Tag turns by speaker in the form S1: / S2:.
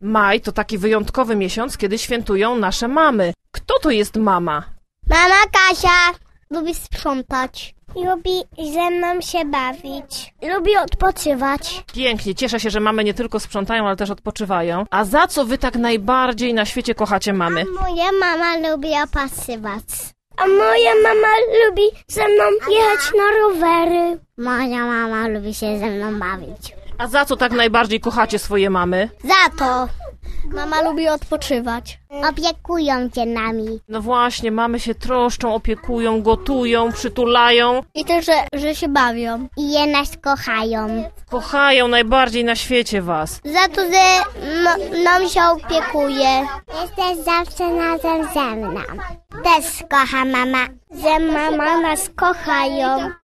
S1: Maj to taki wyjątkowy miesiąc, kiedy świętują nasze mamy. Kto to jest mama?
S2: Mama Kasia lubi sprzątać. Lubi ze mną się bawić. Lubi odpoczywać.
S1: Pięknie, cieszę się, że mamy nie tylko sprzątają, ale też odpoczywają. A za co wy tak najbardziej na świecie kochacie mamy?
S2: Moja mama lubi opasywać. A moja mama lubi ze mną jechać na rowery. Moja mama lubi się ze mną bawić.
S1: A za co tak najbardziej kochacie swoje mamy?
S2: Za to. Mama lubi odpoczywać. Opiekują się nami.
S1: No właśnie, mamy się troszczą, opiekują, gotują, przytulają.
S2: I też, że się bawią. I je nas kochają.
S1: Kochają najbardziej na świecie was.
S2: Za to, że nam się opiekuje. Jesteś zawsze razem ze mną. Też kocha mama. Że mama nas kochają.